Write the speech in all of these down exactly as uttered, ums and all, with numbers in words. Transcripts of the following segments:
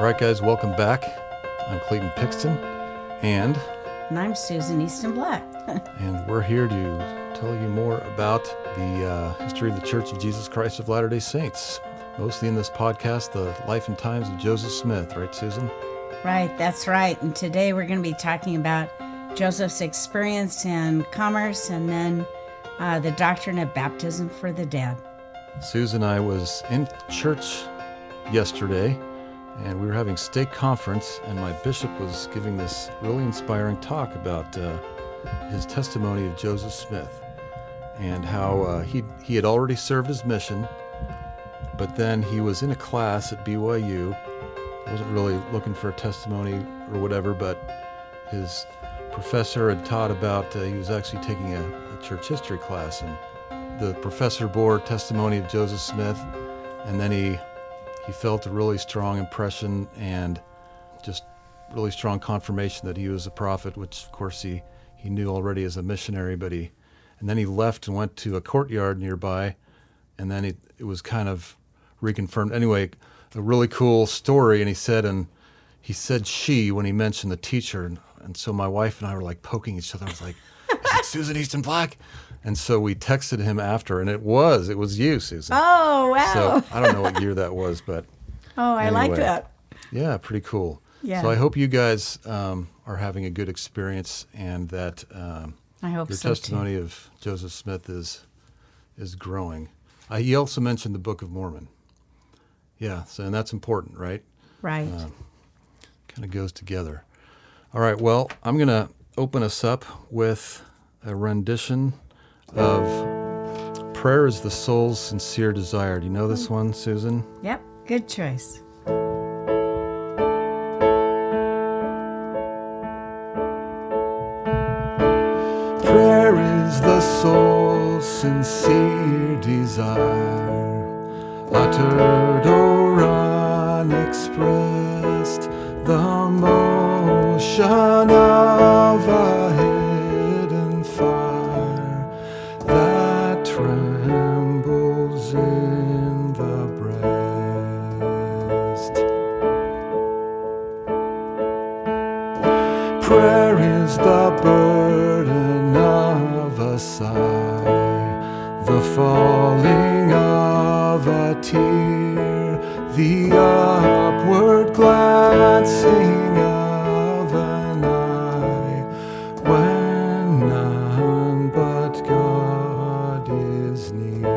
All right, guys, welcome back. I'm Clayton Pixton, and... And I'm Susan Easton Black. and we're here to tell you more about the uh, history of the Church of Jesus Christ of Latter-day Saints. Mostly in this podcast, the life and times of Joseph Smith, right, Susan? Right, that's right. And today we're going to be talking about Joseph's experience in commerce and then uh, the doctrine of baptism for the dead. Susan and I was in church yesterday, and we were having stake conference, and my bishop was giving this really inspiring talk about uh, his testimony of Joseph Smith and how uh, he he had already served his mission, but then he was in a class at B Y U. Wasn't really looking for a testimony or whatever, but his professor had taught about, uh, he was actually taking a, a church history class, and the professor bore testimony of Joseph Smith, and then he he felt a really strong impression and just really strong confirmation that he was a prophet, which of course he, he knew already as a missionary, but he, and then he left and went to a courtyard nearby, and then it, it was kind of reconfirmed. Anyway, a really cool story, and he said, and he said she when he mentioned the teacher, and, and so my wife and I were like poking each other. I was like, is it Susan Easton Black? And so we texted him after, and it was, it was you, Susan. Oh, wow. So I don't know what year that was, but oh, I anyway, like that. Yeah, pretty cool. Yeah. So I hope you guys um, are having a good experience, and that um, I hope your so, testimony too. of Joseph Smith is is growing. Uh, he also mentioned the Book of Mormon. Yeah, so and that's important, right? Right. Uh, kind of goes together. All right, well, I'm going to open us up with a rendition of Prayer is the Soul's Sincere Desire. Do you know this one, Susan? Yep, good choice. Prayer is the soul's sincere desire, uttered or unexpressed, the motion of a hidden fire that trembles in the breast. Prayer is the burden of a sigh, the falling of a tear, the upward glancing of an eye, when none but God is near.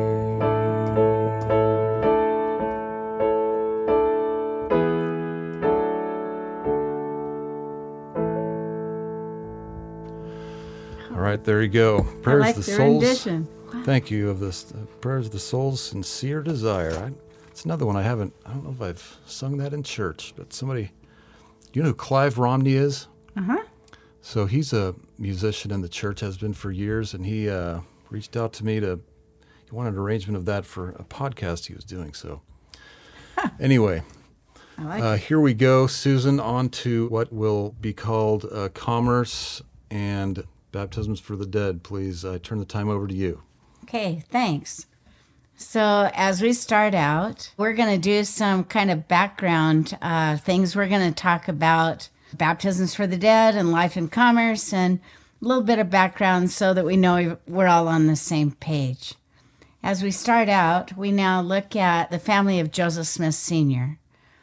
All right, there you go. Prayer I like is the the soul's. rendition. Wow. Thank you of this. Uh, Prayer is the soul's sincere desire. I, it's another one I haven't. I don't know if I've sung that in church, but somebody. Do you know who Clive Romney is? Uh huh. So he's a musician in the church, has been for years, and he uh, reached out to me to. He wanted an arrangement of that for a podcast he was doing. So anyway, I like uh, it. here we go, Susan. On to what will be called uh, commerce and baptisms for the dead. Please, I turn the time over to you. Okay, thanks. So as we start out, we're going to do some kind of background uh, things. We're going to talk about baptisms for the dead and life in commerce and a little bit of background so that we know we're all on the same page. As we start out, we now look at the family of Joseph Smith Senior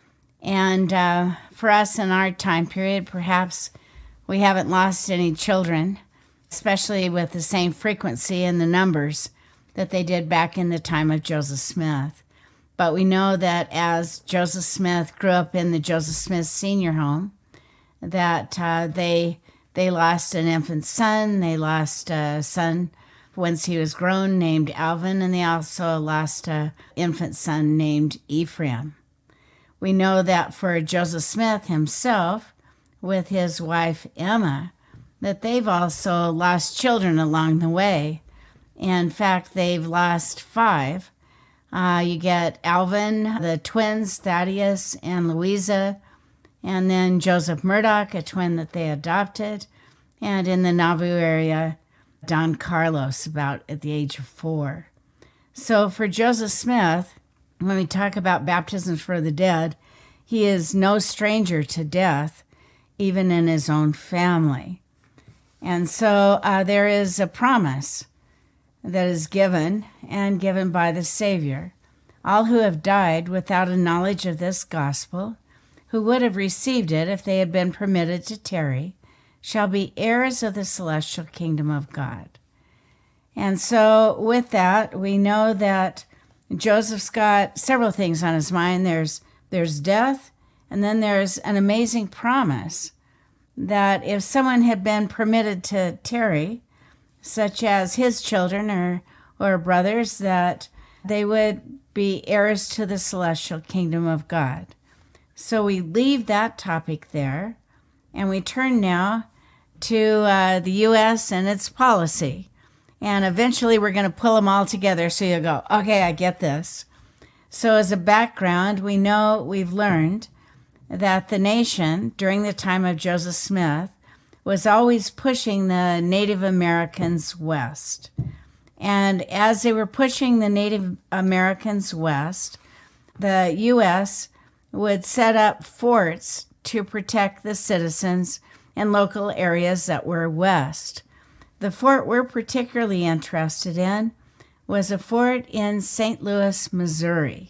And uh, for us in our time period, perhaps we haven't lost any children, especially with the same frequency and the numbers that they did back in the time of Joseph Smith. But we know that as Joseph Smith grew up in the Joseph Smith Senior home, that uh, they they lost an infant son, they lost a son once he was grown named Alvin, and they also lost an infant son named Ephraim. We know that for Joseph Smith himself, with his wife Emma, that they've also lost children along the way. In fact, they've lost five. Uh, you get Alvin, the twins, Thaddeus and Louisa, and then Joseph Murdoch, a twin that they adopted, and in the Nauvoo area, Don Carlos, about at the age of four. So for Joseph Smith, when we talk about baptisms for the dead, he is no stranger to death, even in his own family. And so uh, there is a promise that is given and given by the Savior. All who have died without a knowledge of this gospel, who would have received it if they had been permitted to tarry, shall be heirs of the celestial kingdom of God. And so with that, we know that Joseph's got several things on his mind. There's there's death, and then there's an amazing promise that if someone had been permitted to tarry, such as his children or, or brothers, that they would be heirs to the celestial kingdom of God. So we leave that topic there, and we turn now to uh, the U S and its policy. And eventually we're going to pull them all together so you'll go, okay, I get this. So as a background, we know, we've learned that the nation during the time of Joseph Smith was always pushing the Native Americans west. And as they were pushing the Native Americans west, the U S would set up forts to protect the citizens in local areas that were west. The fort we're particularly interested in was a fort in Saint Louis, Missouri.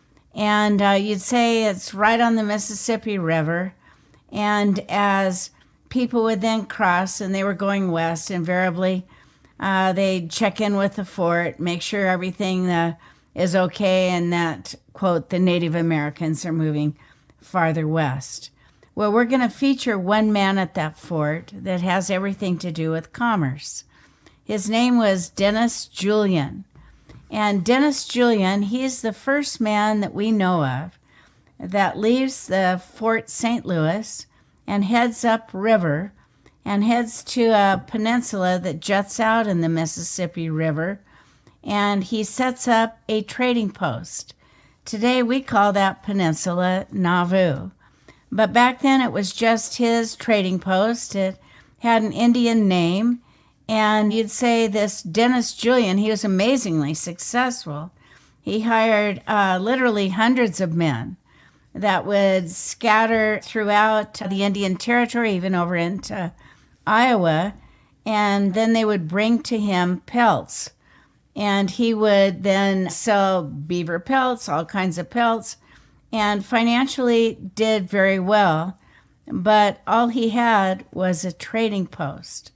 And uh, you'd say it's right on the Mississippi River. And as people would then cross and they were going west, invariably uh, they'd check in with the fort, make sure everything uh, is okay, and that, quote, the Native Americans are moving farther west. Well, we're going to feature one man at that fort that has everything to do with commerce. His name was Dennis Julien. And Dennis Julien, he's the first man that we know of that leaves the Fort Saint Louis and heads upriver and heads to a peninsula that juts out in the Mississippi River, and he sets up a trading post. Today we call that peninsula Nauvoo. But back then it was just his trading post. It had an Indian name. And you'd say this Dennis Julien, he was amazingly successful. He hired uh, literally hundreds of men that would scatter throughout the Indian Territory, even over into Iowa. And then they would bring to him pelts. And he would then sell beaver pelts, all kinds of pelts, and financially did very well. But all he had was a trading post.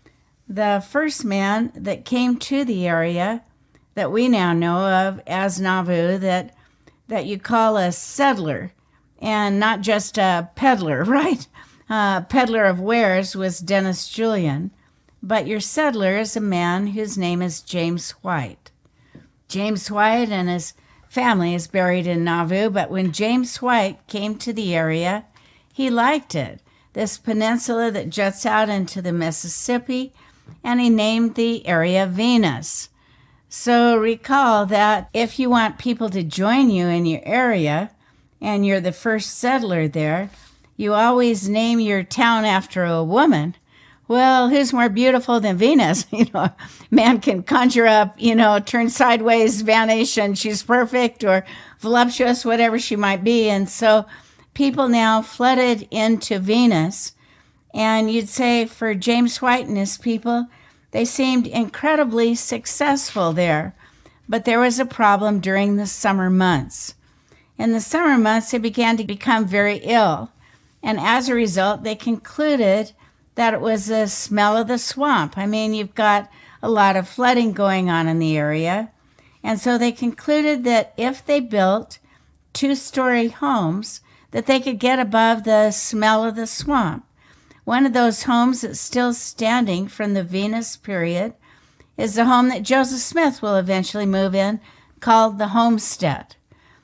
The first man that came to the area that we now know of as Nauvoo, that that you call a settler, and not just a peddler, right? Uh, peddler of wares was Dennis Julien, but your settler is a man whose name is James White. James White and his family is buried in Nauvoo, but when James White came to the area, he liked it, this peninsula that juts out into the Mississippi, and he named the area Venus. So recall that if you want people to join you in your area and you're the first settler there, you always name your town after a woman. Well, who's more beautiful than Venus? You know, man can conjure up, you know, turn sideways, vanish, and she's perfect, or voluptuous, whatever she might be. And so people now flooded into Venus. And you'd say for James White and his people, they seemed incredibly successful there. But there was a problem during the summer months. In the summer months, they began to become very ill. And as a result, they concluded that it was the smell of the swamp. I mean, you've got a lot of flooding going on in the area. And so they concluded that if they built two-story homes, that they could get above the smell of the swamp. One of those homes that's still standing from the Venus period is the home that Joseph Smith will eventually move in, called the Homestead.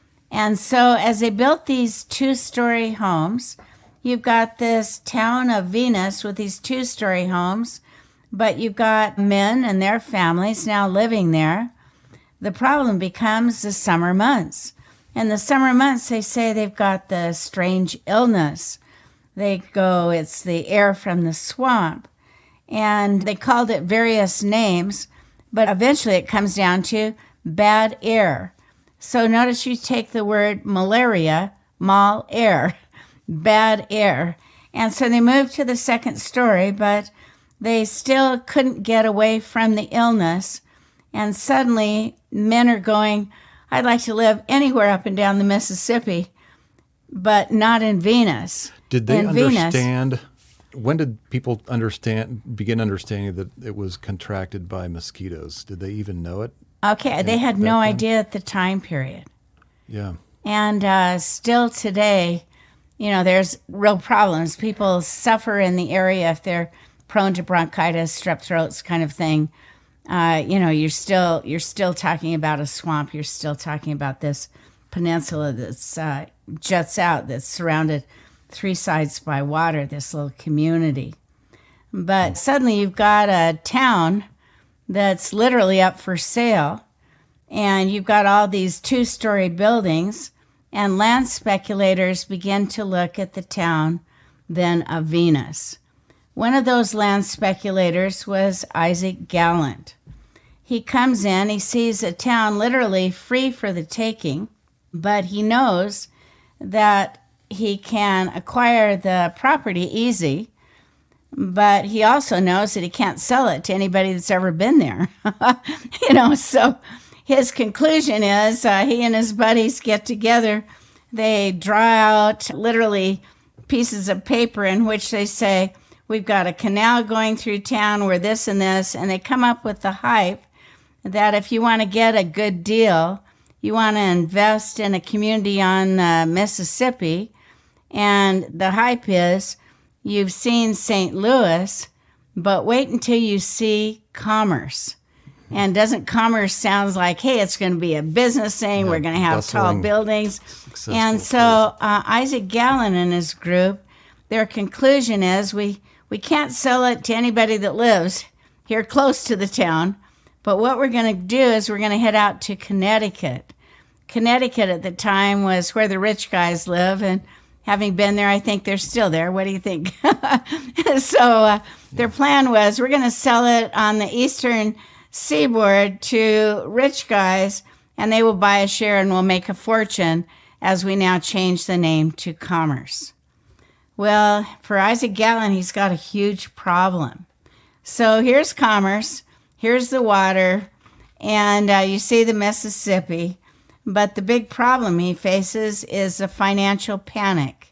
And so as they built these two-story homes, you've got this town of Venus with these two-story homes, but you've got men and their families now living there. The problem becomes the summer months. In the summer months, they say they've got the strange illness. They go, it's the air from the swamp. And they called it various names, but eventually it comes down to bad air. So notice you take the word malaria mal air, bad air. And so they moved to the second story, but they still couldn't get away from the illness. And suddenly men are going, I'd like to live anywhere up and down the Mississippi, but not in Venus. Did they in understand, Venus, when did people understand, begin understanding that it was contracted by mosquitoes? Did they even know it? Okay, they had no then? idea at the time period. Yeah. And uh, still today, you know, there's real problems. People suffer in the area if they're prone to bronchitis, strep throats kind of thing. Uh, you know, you're still you're still talking about a swamp. You're still talking about this peninsula that's uh, juts out, that's surrounded three sides by water, this little community. But suddenly you've got a town that's literally up for sale, and you've got all these two-story buildings, and land speculators begin to look at the town then of Venus. One of those land speculators was Isaac Gallant. He comes in, he sees a town literally free for the taking, but he knows that he can acquire the property easy, but he also knows that he can't sell it to anybody that's ever been there. You know, so his conclusion is uh, he and his buddies get together. They draw out literally pieces of paper in which they say, we've got a canal going through town, we're this and this, and they come up with the hype that if you want to get a good deal, you want to invest in a community on the Mississippi, and the hype is, you've seen Saint Louis, but wait until you see Commerce. And doesn't Commerce sounds like, hey, it's going to be a business thing, yeah, we're going to have tall buildings. And so uh, Isaac Gallant and his group, their conclusion is we, we can't sell it to anybody that lives here close to the town, but what we're going to do is we're going to head out to Connecticut. Connecticut at the time was where the rich guys live, and having been there, I think they're still there. What do you think? so uh, their plan was we're going to sell it on the eastern seaboard to rich guys, and they will buy a share and we'll make a fortune as we now change the name to Commerce. Well, for Isaac Gallant, he's got a huge problem. So here's Commerce, here's the water, and uh, you see the Mississippi. But the big problem he faces is a financial panic.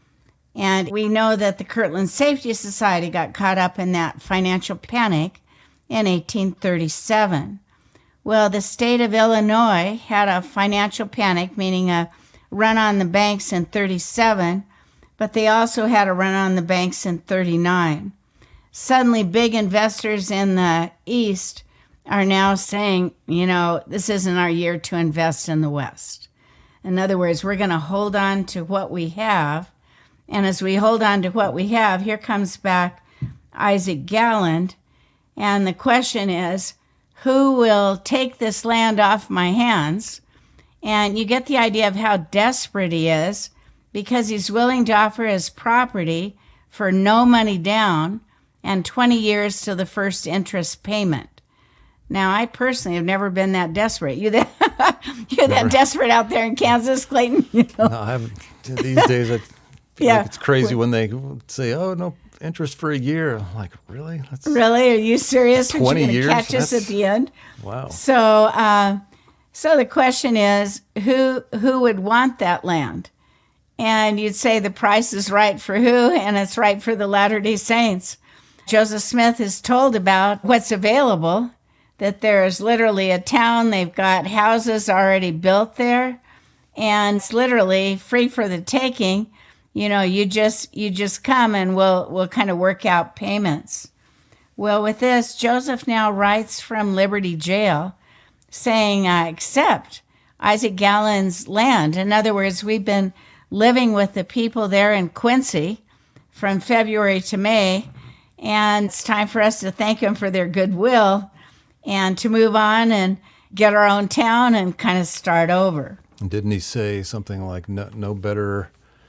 And we know that the Kirtland Safety Society got caught up in that financial panic in eighteen thirty-seven. Well, the state of Illinois had a financial panic, meaning a run on the banks in thirty-seven, but they also had a run on the banks in thirty-nine. Suddenly, big investors in the East are now saying, you know, this isn't our year to invest in the West. In other words, we're going to hold on to what we have. And as we hold on to what we have, here comes back Isaac Gallant. And the question is, who will take this land off my hands? And you get the idea of how desperate he is, because he's willing to offer his property for no money down and twenty years to the first interest payment. Now, I personally have never been that desperate. You that you're never. That desperate out there in Kansas, Clayton? You know? No, I haven't. These days, I feel yeah. like it's crazy when they say, "Oh, no interest for a year." I'm like, really? That's really? Are you serious? Twenty years? Catch That's... us at the end? Wow. So, uh, so the question is, who who would want that land? And you'd say the price is right for who, and it's right for the Latter-day Saints. Joseph Smith is told about what's available, that there's literally a town, they've got houses already built there, and it's literally free for the taking. You know, you just you just come and we'll we'll kind of work out payments. Well, with this, Joseph now writes from Liberty Jail saying, uh, accept Isaac Gallant's land. In other words, we've been living with the people there in Quincy from February to May, and it's time for us to thank them for their goodwill and to move on and get our own town and kind of start over. And didn't he say something like no, no better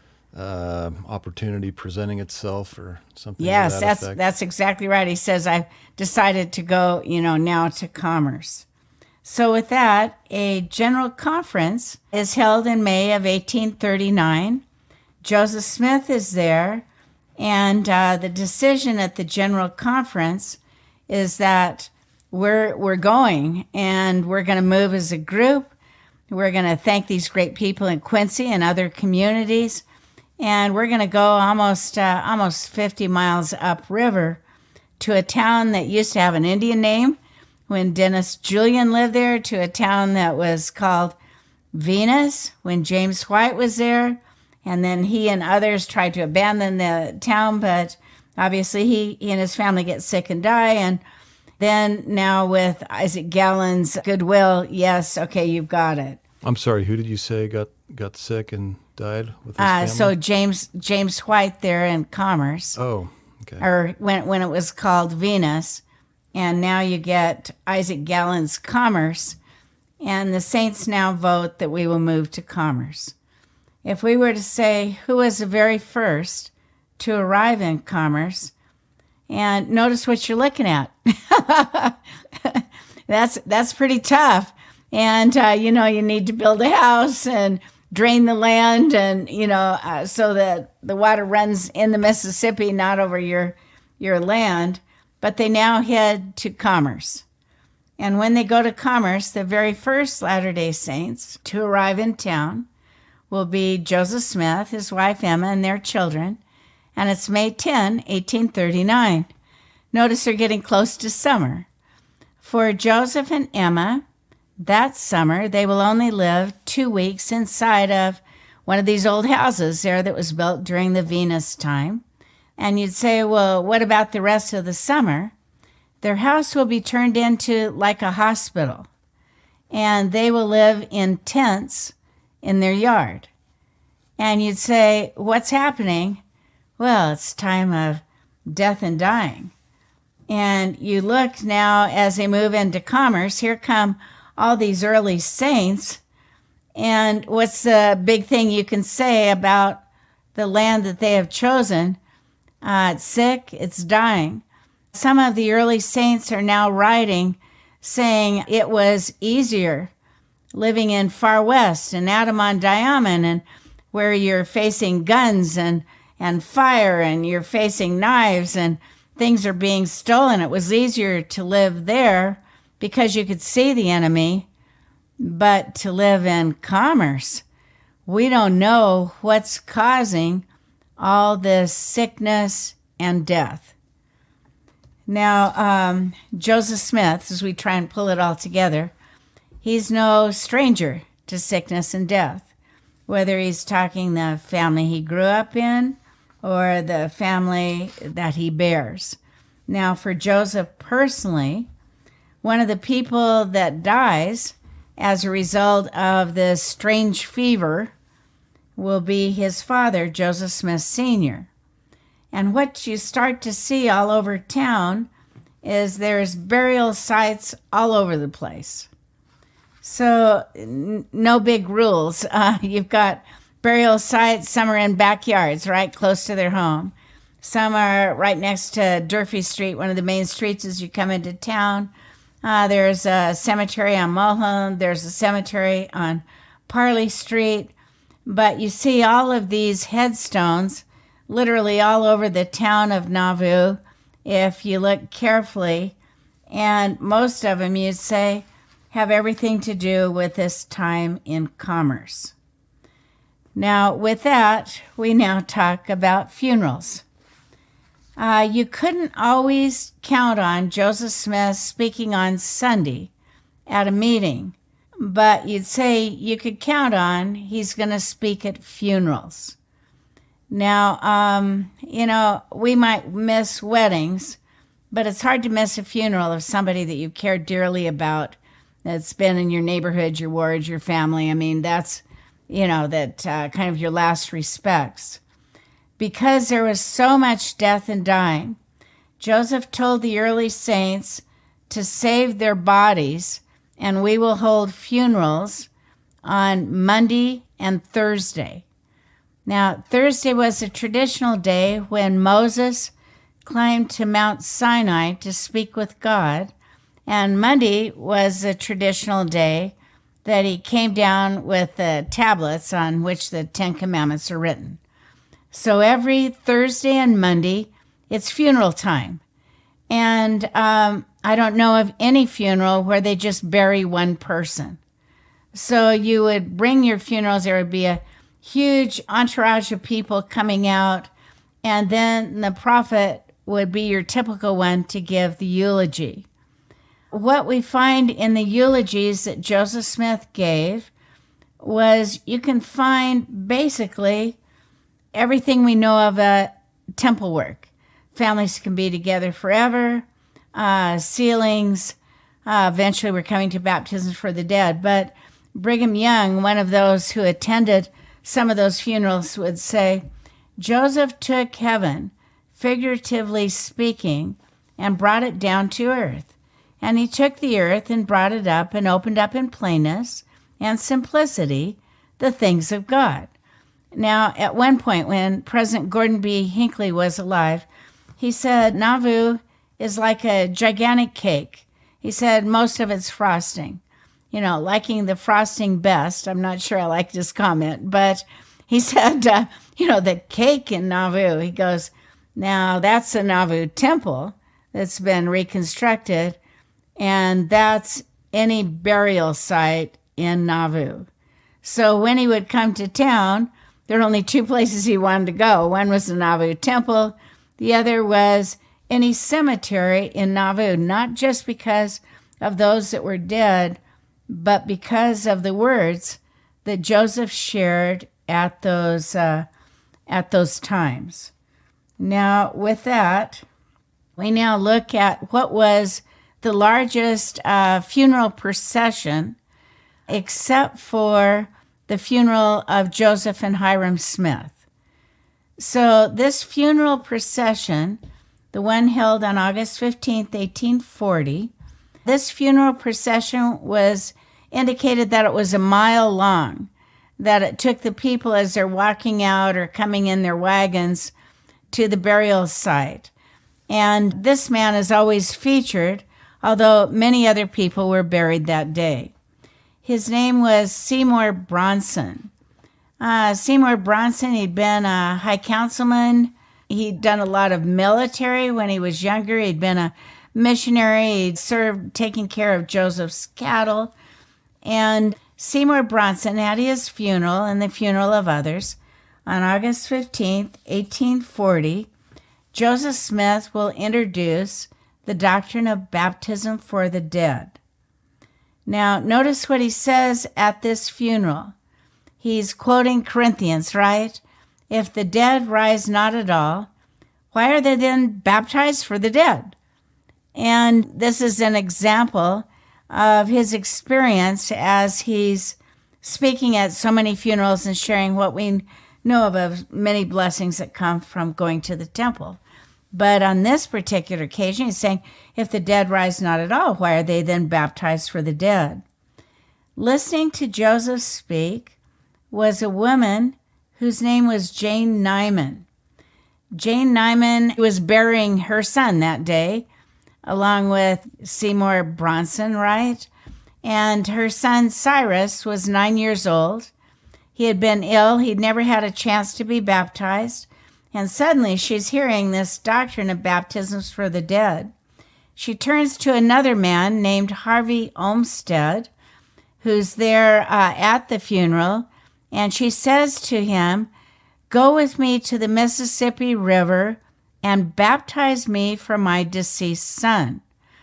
uh, opportunity presenting itself or something? Yes, to that that's effect? That's exactly right. He says, I've decided to go, you know, now to Commerce. So with that, a general conference is held in May of eighteen thirty-nine. Joseph Smith is there, and uh, the decision at the general conference is that we're we're going, and we're going to move as a group. We're going to thank these great people in Quincy and other communities, and we're going to go almost uh, almost fifty miles upriver to a town that used to have an Indian name when Dennis Julian lived there, to a town that was called Venus when James White was there. And then he and others tried to abandon the town, but obviously he, he and his family get sick and die. And then now with Isaac Gallen's goodwill, yes, okay, you've got it. I'm sorry, who did you say got, got sick and died with his Uh, family? so James James White there in Commerce, Oh, okay. or when when it was called Venus, and now you get Isaac Gallen's Commerce, and the Saints now vote that we will move to Commerce. If we were to say who was the very first to arrive in Commerce, and notice what you're looking at. that's that's pretty tough. And, uh, you know, you need to build a house and drain the land and, you know, uh, so that the water runs in the Mississippi, not over your your land. But they now head to Commerce. And when they go to Commerce, the very first Latter-day Saints to arrive in town will be Joseph Smith, his wife Emma, and their children. And it's May tenth, eighteen thirty-nine. Notice they're getting close to summer. For Joseph and Emma, that summer, they will only live two weeks inside of one of these old houses there that was built during the Venus time. And you'd say, well, what about the rest of the summer? Their house will be turned into like a hospital, and they will live in tents in their yard. And you'd say, what's happening? Well, it's time of death and dying. And you look now as they move into Commerce, here come all these early saints. And what's the big thing you can say about the land that they have chosen? Uh, it's sick, it's dying. Some of the early saints are now writing, saying it was easier living in Far West and Adam-on-Diamond, and where you're facing guns and, and fire and you're facing knives and things are being stolen. It was easier to live there because you could see the enemy, but to live in Commerce, we don't know what's causing all this sickness and death. Now, um, Joseph Smith, as we try and pull it all together, he's no stranger to sickness and death, whether he's talking the family he grew up in or the family that he bears. Now, for Joseph personally, one of the people that dies as a result of this strange fever will be his father, Joseph Smith Senior And what you start to see all over town is there's burial sites all over the place. So n- no big rules. Uh, you've got burial sites, some are in backyards, right, close to their home. Some are right next to Durfee Street, one of the main streets as you come into town. Uh, there's a cemetery on Mulholland. There's a cemetery on Parley Street. But you see all of these headstones literally all over the town of Nauvoo if you look carefully. And most of them, you'd say, have everything to do with this time in Commerce. Now, with that, we now talk about funerals. Uh, you couldn't always count on Joseph Smith speaking on Sunday at a meeting, but you'd say you could count on he's going to speak at funerals. Now, um, you know, we might miss weddings, but it's hard to miss a funeral of somebody that you care dearly about, that's been in your neighborhood, your ward, your family. I mean, that's, you know, that uh, kind of your last respects. Because there was so much death and dying, Joseph told the early saints to save their bodies, and we will hold funerals on Monday and Thursday. Now, Thursday was a traditional day when Moses climbed to Mount Sinai to speak with God, And Monday was a traditional day that he came down with the tablets on which the Ten Commandments are written. So every Thursday and Monday, it's funeral time. And um, I don't know of any funeral where they just bury one person. So you would bring your funerals, there would be a huge entourage of people coming out, and then the prophet would be your typical one to give the eulogy. What we find in the eulogies that Joseph Smith gave was you can find basically everything we know of a temple work. Families can be together forever, uh, sealings, uh, eventually we're coming to baptisms for the dead. But Brigham Young, one of those who attended some of those funerals, would say, Joseph took heaven, figuratively speaking, and brought it down to earth. And he took the earth and brought it up and opened up in plainness and simplicity the things of God. Now, at one point when President Gordon B. Hinckley was alive, he said Nauvoo is like a gigantic cake. He said most of it's frosting. You know, liking the frosting best. I'm not sure I like this comment, but he said, uh, you know, the cake in Nauvoo, he goes, now that's the Nauvoo temple that's been reconstructed, and that's any burial site in Nauvoo. So when he would come to town, there were only two places he wanted to go. One was the Nauvoo temple. The other was any cemetery in Nauvoo, not just because of those that were dead, but because of the words that Joseph shared at those uh, at those times. Now, with that, we now look at what was the largest uh, funeral procession, except for the funeral of Joseph and Hyrum Smith. So this funeral procession, the one held on August fifteenth, eighteen forty, this funeral procession was indicated that it was a mile long, that it took the people as they're walking out or coming in their wagons to the burial site. And this man is always featured, although many other people were buried that day. His name was Seymour Bronson. Uh, Seymour Bronson, he'd been a high councilman. He'd done a lot of military when he was younger. He'd been a missionary. He'd served taking care of Joseph's cattle. And Seymour Bronson had his funeral and the funeral of others on August fifteenth, eighteen forty. Joseph Smith will introduce the doctrine of baptism for the dead. Now, notice what he says at this funeral. He's quoting Corinthians, right? If the dead rise not at all, why are they then baptized for the dead? And this is an example of his experience as he's speaking at so many funerals and sharing what we know of, of many blessings that come from going to the temple. But on this particular occasion, he's saying, if the dead rise not at all, why are they then baptized for the dead? Listening to Joseph speak was a woman whose name was Jane Nyman. Jane Nyman was burying her son that day, along with Seymour Bronson, right? And her son Cyrus was nine years old. He had been ill. He'd never had a chance to be baptized. And suddenly she's hearing this doctrine of baptisms for the dead. She turns to another man named Harvey Olmsted, who's there uh, at the funeral, and she says to him, go with me to the Mississippi River and baptize me for my deceased son.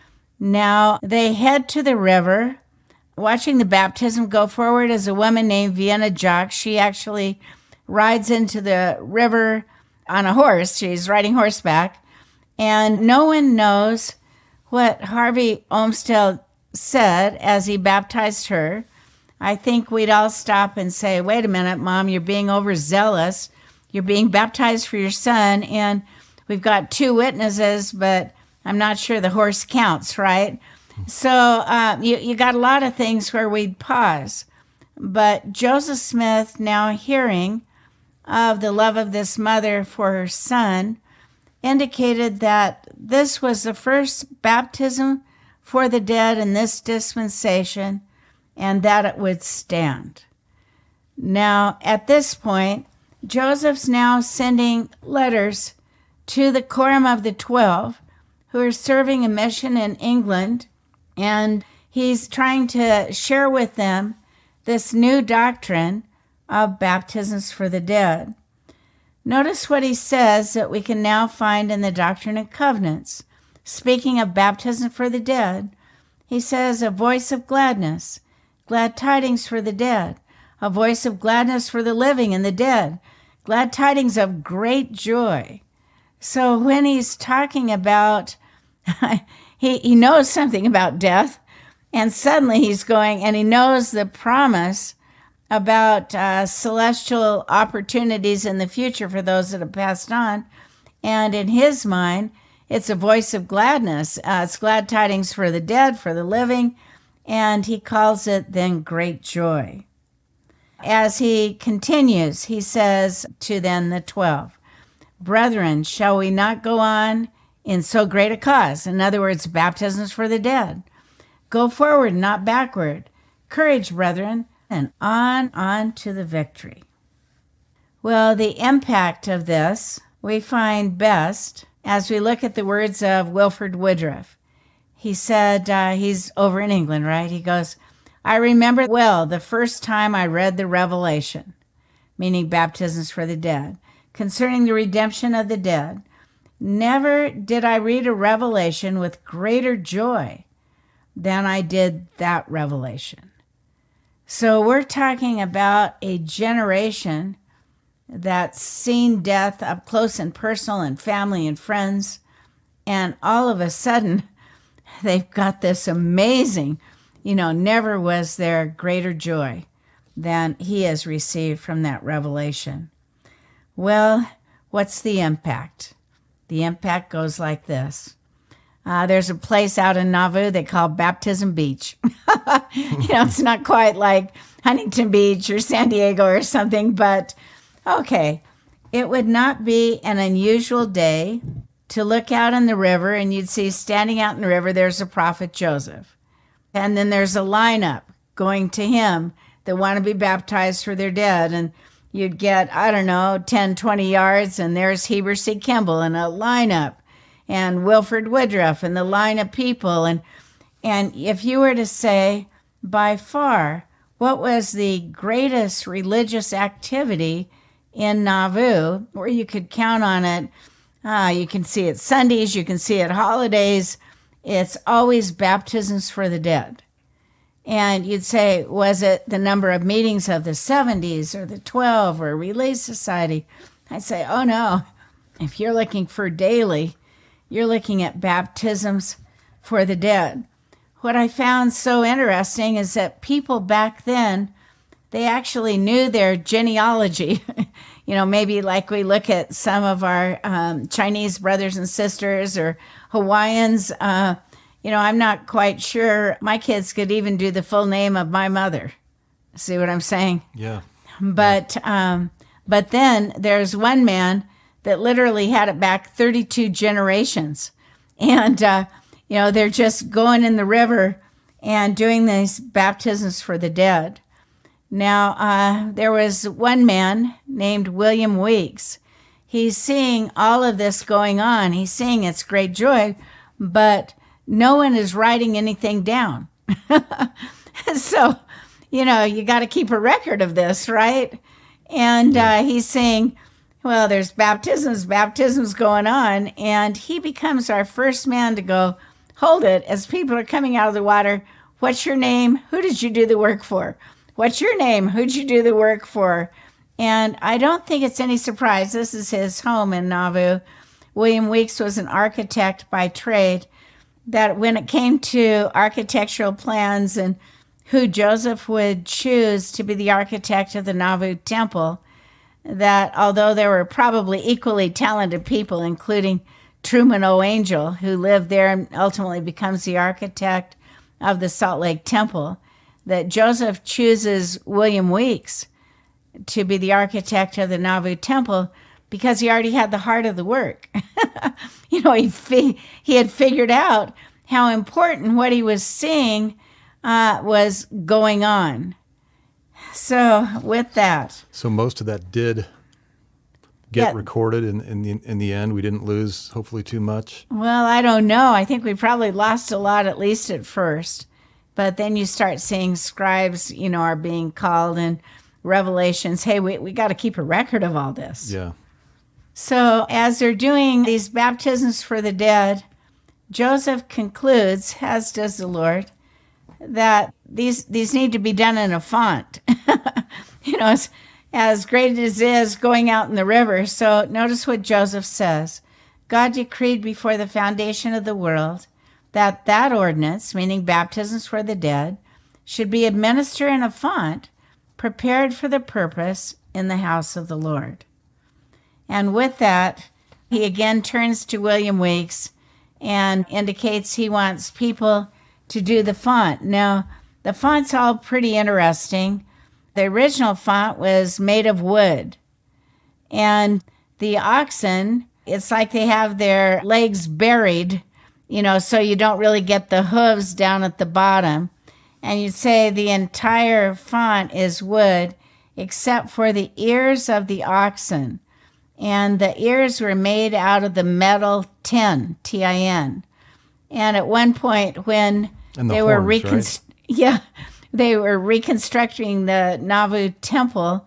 Now they head to the river. Watching the baptism go forward is a woman named Vienna Jacques. She actually rides into the river on a horse. She's riding horseback. And no one knows what Harvey Olmsted said as he baptized her. I think we'd all stop and say, wait a minute, Mom, you're being overzealous. You're being baptized for your son, and we've got two witnesses, but I'm not sure the horse counts, right? So uh, you, you got a lot of things where we'd pause. But Joseph Smith, now hearing of the love of this mother for her son, indicated that this was the first baptism for the dead in this dispensation, and that it would stand. Now, at this point, Joseph's now sending letters to the quorum of the twelve who are serving a mission in England, and he's trying to share with them this new doctrine of baptisms for the dead. Notice what he says that we can now find in the Doctrine and Covenants. Speaking of baptism for the dead, he says, a voice of gladness, glad tidings for the dead, a voice of gladness for the living and the dead, glad tidings of great joy. So when he's talking about, he, he knows something about death, and suddenly he's going, and he knows the promise about uh, celestial opportunities in the future for those that have passed on. And in his mind, it's a voice of gladness. Uh, it's glad tidings for the dead, for the living, and he calls it then great joy. As he continues, he says to then the twelve, brethren, shall we not go on in so great a cause? In other words, baptisms for the dead. Go forward, not backward. Courage, brethren, and on, on to the victory. Well, the impact of this we find best as we look at the words of Wilford Woodruff. He said, uh, he's over in England, right? He goes, I remember well the first time I read the Revelation, meaning baptisms for the dead, concerning the redemption of the dead. Never did I read a revelation with greater joy than I did that revelation. So we're talking about a generation that's seen death up close and personal and family and friends. And all of a sudden, they've got this amazing, you know, never was there greater joy than he has received from that revelation. Well, what's the impact? The impact goes like this. Uh, there's a place out in Nauvoo they call Baptism Beach. You know, it's not quite like Huntington Beach or San Diego or something, but okay, it would not be an unusual day to look out in the river and you'd see standing out in the river, there's a prophet Joseph. And then there's a lineup going to him that want to be baptized for their dead. And you'd get, I don't know, ten, twenty yards, and there's Heber C. Kimball in a lineup, and Wilford Woodruff and the line of people. And and if you were to say, by far, what was the greatest religious activity in Nauvoo, where you could count on it, uh, you can see it Sundays, you can see it holidays, it's always baptisms for the dead. And you'd say, was it the number of meetings of the seventies or the twelve or Relay Society? I'd say, oh no, if you're looking for daily, you're looking at baptisms for the dead. What I found so interesting is that people back then, they actually knew their genealogy. You know, maybe like we look at some of our um, Chinese brothers and sisters or Hawaiians. Uh, you know, I'm not quite sure my kids could even do the full name of my mother. See what I'm saying? Yeah. But um, but then there's one man that literally had it back thirty-two generations. And, uh, you know, they're just going in the river and doing these baptisms for the dead. Now, uh, there was one man named William Weeks. He's seeing all of this going on. He's seeing it's great joy, but no one is writing anything down. So, you know, you got to keep a record of this, right? And uh, he's saying, well, there's baptisms, baptisms going on. And he becomes our first man to go, hold it, as people are coming out of the water. What's your name? Who did you do the work for? What's your name? Who'd you do the work for? And I don't think it's any surprise. This is his home in Nauvoo. William Weeks was an architect by trade, that when it came to architectural plans and who Joseph would choose to be the architect of the Nauvoo temple, that although there were probably equally talented people, including Truman O. Angell, who lived there and ultimately becomes the architect of the Salt Lake Temple, that Joseph chooses William Weeks to be the architect of the Nauvoo temple because he already had the heart of the work. You know, he fi- he had figured out how important what he was seeing uh, was going on. So with that. So most of that did get Yeah. recorded in, in the in the end. We didn't lose, hopefully, too much. Well, I don't know. I think we probably lost a lot, at least at first. But then you start seeing scribes, you know, are being called, and Revelations, hey, we, we got to keep a record of all this. Yeah. So as they're doing these baptisms for the dead, Joseph concludes, as does the Lord, that these these need to be done in a font. you know, as, as great as it is going out in the river. So notice what Joseph says. God decreed before the foundation of the world that that ordinance, meaning baptisms for the dead, should be administered in a font prepared for the purpose in the house of the Lord. And with that, he again turns to William Weeks and indicates he wants people to do the font. Now, the font's all pretty interesting. The original font was made of wood. And the oxen, it's like they have their legs buried, you know, so you don't really get the hooves down at the bottom. And you'd say the entire font is wood, except for the ears of the oxen. And the ears were made out of the metal tin, T I N. And at one point when And the they were horns, reconst- yeah, they were reconstructing the Nauvoo temple,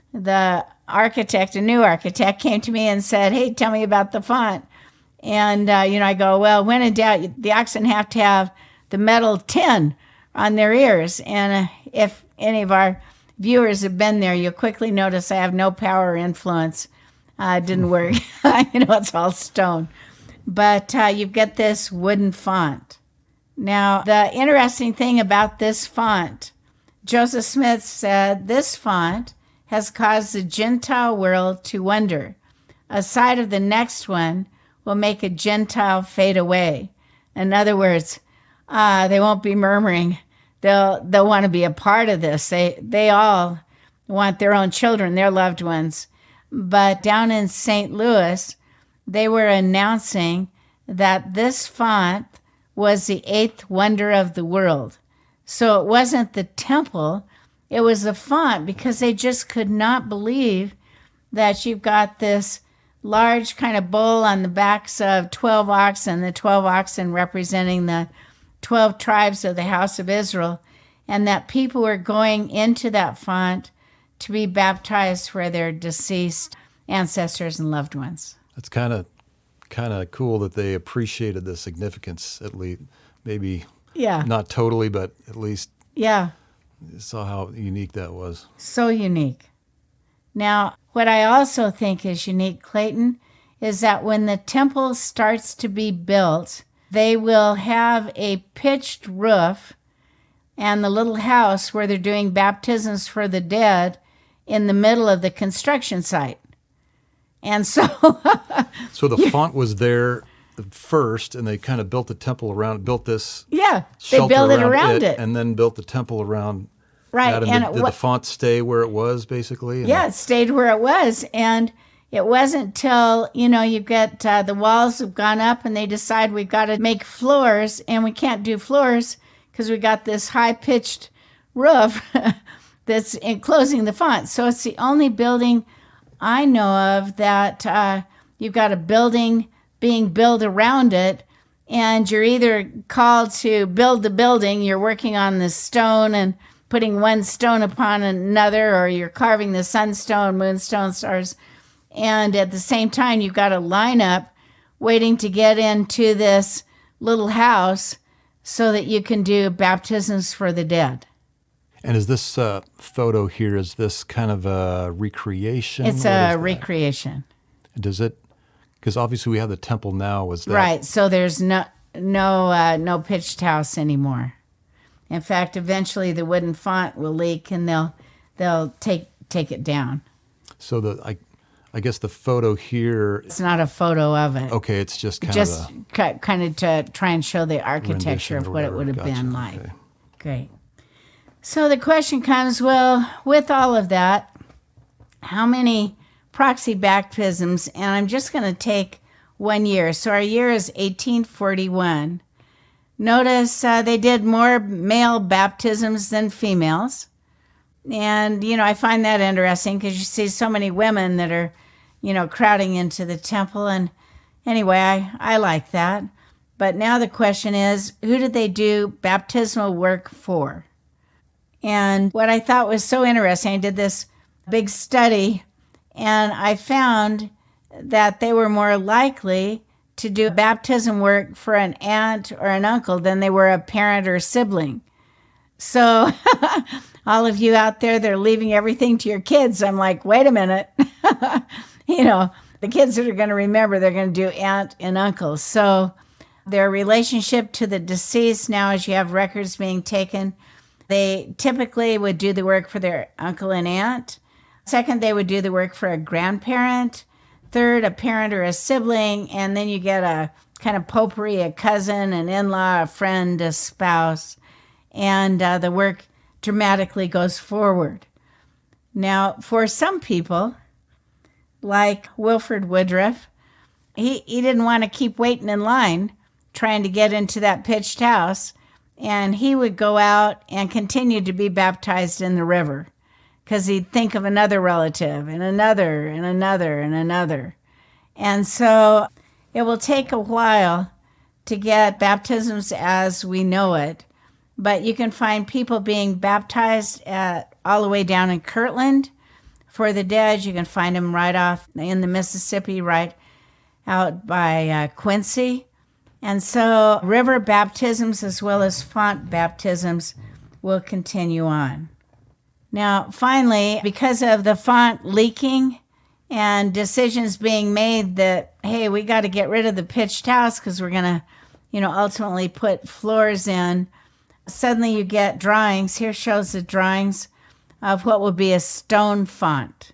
the architect, a new architect, came to me and said, hey, tell me about the font. And, uh, you know, I go, well, when in doubt, the oxen have to have the metal tin on their ears. And uh, if any of our viewers have been there, you'll quickly notice I have no power or influence. Uh, it didn't work. you know, it's all stone. But uh, you get this wooden font. Now, the interesting thing about this font, Joseph Smith said, this font has caused the Gentile world to wonder. A sight of the next one will make a Gentile fade away. In other words, uh, they won't be murmuring. They'll they'll want to be a part of this. They they all want their own children, their loved ones. But down in Saint Louis, they were announcing that this font was the eighth wonder of the world. So it wasn't the temple, it was the font, because they just could not believe that you've got this large kind of bowl on the backs of twelve oxen, the twelve oxen representing the twelve tribes of the house of Israel, and that people were going into that font to be baptized for their deceased ancestors and loved ones. It's kind of kind of cool that they appreciated the significance, at least, maybe Yeah. not totally, but at least Yeah. saw how unique that was. So unique. Now, what I also think is unique, Clayton, is that when the temple starts to be built, they will have a pitched roof and the little house where they're doing baptisms for the dead in the middle of the construction site. And so So the font was there first, and they kind of built the temple around, built this yeah, they shelter built it around, around it. and then built the temple around Right. that. And, and did, it did wa- the font stay where it was, basically? And Yeah, it stayed where it was. And it wasn't till, you know, you get uh, the walls have gone up and they decide we've got to make floors, and we can't do floors because we got this high-pitched roof that's enclosing the font. So it's the only building I know of that uh, you've got a building being built around it, and you're either called to build the building, you're working on the stone and putting one stone upon another, or you're carving the sunstone, moonstone, stars, and at the same time you've got a lineup waiting to get into this little house so that you can do baptisms for the dead. And is this uh, photo here, is this kind of a recreation? It's What a is that? recreation. Does it, because obviously we have the temple now, was that? Right, so there's no no uh, no pitched house anymore. In fact, eventually the wooden font will leak and they'll they'll take take it down. So the, I, I guess the photo here, It's not a photo of it. okay, it's just kind Just of ki- kind of to try and show the a architecture rendition of or what it whatever. would have Gotcha. been like. Okay. Great. So the question comes, well, with all of that, how many proxy baptisms? And I'm just going to take one year. So our year is eighteen forty-one. Notice uh, they did more male baptisms than females. And, you know, I find that interesting because you see so many women that are, you know, crowding into the temple. And anyway, I, I like that. But now the question is, who did they do baptismal work for? And what I thought was so interesting, I did this big study, and I found that they were more likely to do baptism work for an aunt or an uncle than they were a parent or sibling. So all of you out there that are leaving everything to your kids, I'm like, wait a minute. You know, the kids that are going to remember, they're going to do aunt and uncle. So their relationship to the deceased, now as you have records being taken, they typically would do the work for their uncle and aunt. Second, they would do the work for a grandparent. Third, a parent or a sibling. And then you get a kind of potpourri, a cousin, an in-law, a friend, a spouse. And uh, the work dramatically goes forward. Now, for some people, like Wilford Woodruff, he, he didn't want to keep waiting in line trying to get into that pitched house, and he would go out and continue to be baptized in the river because he'd think of another relative and another and another and another. And so it will take a while to get baptisms as we know it, but you can find people being baptized at all the way down in Kirtland. For the dead, you can find them right off in the Mississippi, right out by uh, Quincy. And so river baptisms as well as font baptisms will continue on. Now, finally, because of the font leaking and decisions being made that, hey, we got to get rid of the pitched house because we're going to, you know, ultimately put floors in, suddenly you get drawings. Here shows the drawings of what will be a stone font.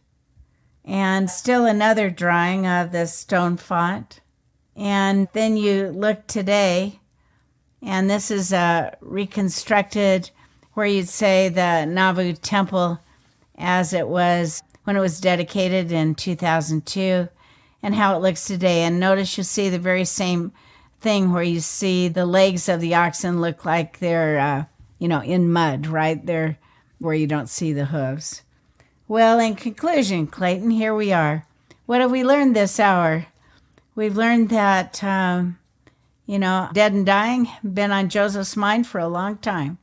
And still another drawing of the stone font. And then you look today, and this is a reconstructed where you'd say the Nauvoo Temple as it was when it was dedicated in two thousand two, and how it looks today. And notice you see the very same thing where you see the legs of the oxen look like they're, uh, you know, in mud, right? They're where you don't see the hooves. Well, in conclusion, Clayton, here we are. What have we learned this hour? We've learned that, um, you know, dead and dying been on Joseph's mind for a long time.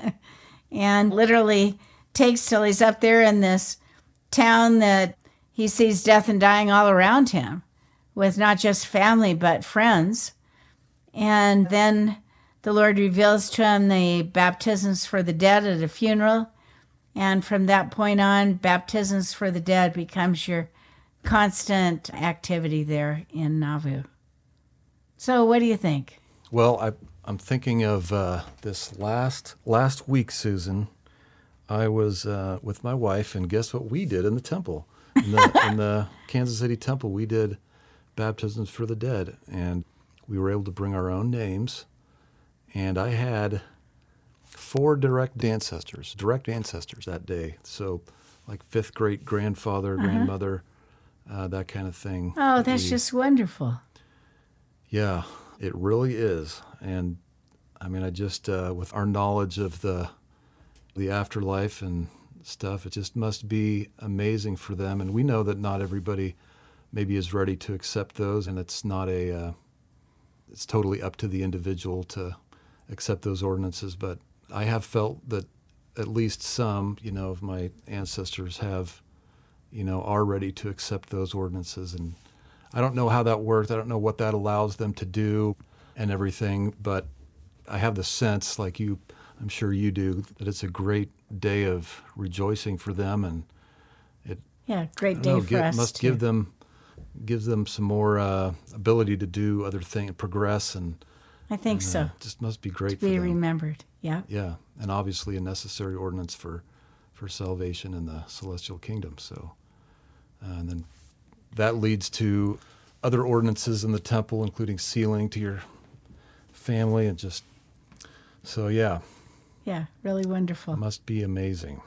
And literally takes till he's up there in this town that he sees death and dying all around him with not just family but friends. And then the Lord reveals to him the baptisms for the dead at a funeral. And from that point on, baptisms for the dead becomes your constant activity there in Nauvoo. So what do you think? Well, I, I'm thinking of uh, this last last week, Susan. I was uh, with my wife, and guess what we did in the temple? In the, in the Kansas City temple, we did baptisms for the dead, and we were able to bring our own names. And I had four direct ancestors, direct ancestors that day. So like fifth great grandfather, uh-huh. grandmother, uh, that kind of thing. Oh, that's we, just wonderful. Yeah, it really is. And I mean, I just, uh, with our knowledge of the the afterlife and stuff, it just must be amazing for them. And we know that not everybody maybe is ready to accept those, and it's not a, uh, it's totally up to the individual to accept those ordinances. But I have felt that at least some, you know, of my ancestors have, you know, are ready to accept those ordinances. And I don't know how that works. I don't know what that allows them to do and everything, but I have the sense, like you, I'm sure you do, that it's a great day of rejoicing for them, and it yeah, great day know, for give, us must too. give them gives them some more uh, ability to do other things, progress, and I think and, so. Uh, just must be great to for be them. remembered. Yeah. Yeah, and obviously a necessary ordinance for for salvation in the celestial kingdom. So, uh, and then that leads to other ordinances in the temple, including sealing to your family, and just so yeah. Yeah, really wonderful. Must be amazing.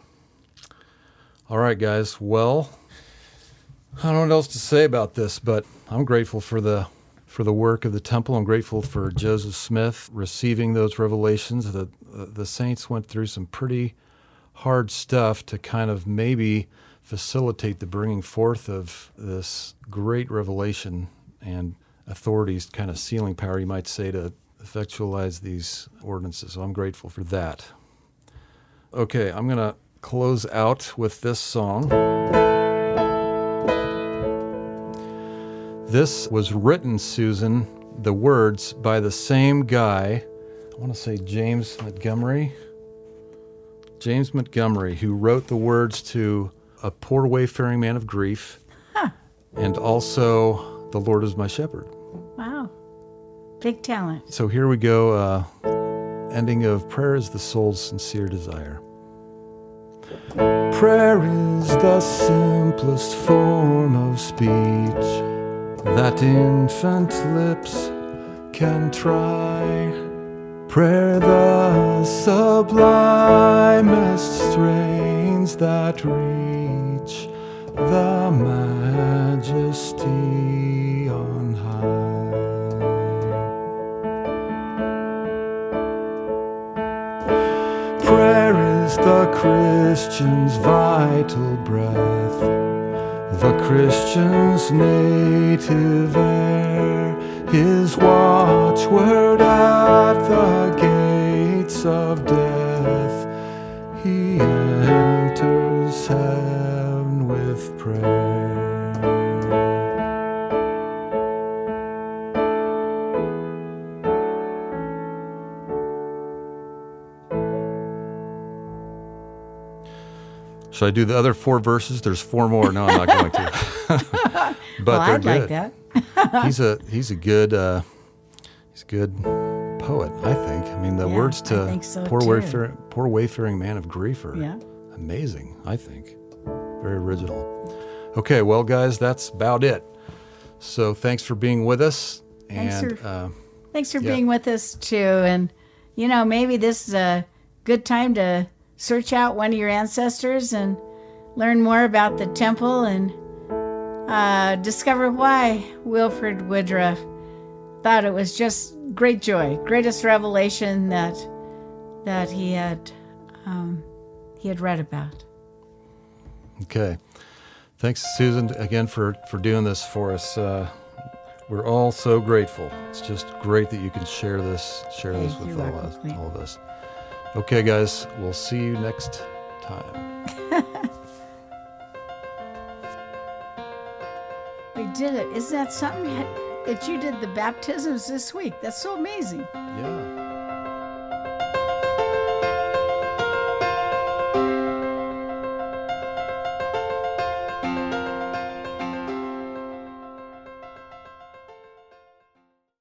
All right, guys. Well, I don't know what else to say about this, but I'm grateful for the for the work of the temple. I'm grateful for Joseph Smith receiving those revelations. The, the saints went through some pretty hard stuff to kind of maybe facilitate the bringing forth of this great revelation and authorities, kind of sealing power, you might say, to effectualize these ordinances. So I'm grateful for that. Okay, I'm going to close out with this song. This was written, Susan, the words by the same guy, I want to say James Montgomery. James Montgomery, who wrote the words to A Poor Wayfaring Man of Grief, huh. and also The Lord is My Shepherd. Wow. Big talent. So here we go. Uh, ending of Prayer is the Soul's Sincere Desire. Prayer is the simplest form of speech that infant lips can try. Prayer the sublimest strains that reach the majesty on high. Prayer is the Christian's vital breath, the Christian's native air, his watchword at the gates of death. He enters heaven with prayer. Should I do the other four verses? There's four more. No, I'm not going to. But well, they're I'd good. like that. he's a he's a good uh, he's a good poet, I think. I mean, the Yeah, words I to think so, poor too. wayfaring poor wayfaring man of grief are Yeah. amazing. I think very original. Okay, well, guys, that's about it. So thanks for being with us. Thanks And for- uh, Thanks for Yeah. being with us, too. And, you know, maybe this is a good time to search out one of your ancestors and learn more about the temple and uh, discover why Wilford Woodruff thought it was just great joy, greatest revelation that that he had um, he had read about. okay, thanks, Susan, again for for doing this for us. Uh, we're all so grateful. It's just great that you can share this share this Thank with you, all Uncle us, Clete. all of us. Okay, guys, we'll see you next time. We did it. Isn't that something that you did the baptisms this week? That's so amazing. Yeah.